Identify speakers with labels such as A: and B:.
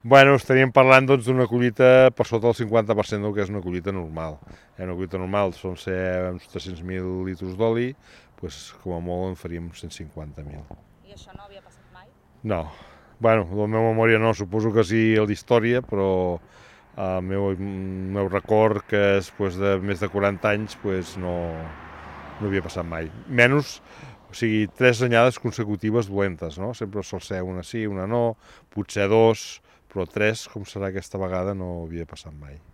A: Bueno, estaríem parlant doncs, d'una collita per sota del 50% del que és una collita normal. Una collita normal són ser uns 300.000 litres d'oli, doncs, com a molt en faríem 150.000.
B: I això no havia passat mai?
A: No. Bueno, la meva memòria no, suposo que sí a l'història, però el meu record, que és de més de 40 anys, no havia passat mai. Menys, o sigui, 3 anyades consecutives dolentes, no? Sempre sol ser una sí, una no, potser 2, però 3, com serà aquesta vegada, no havia passat mai.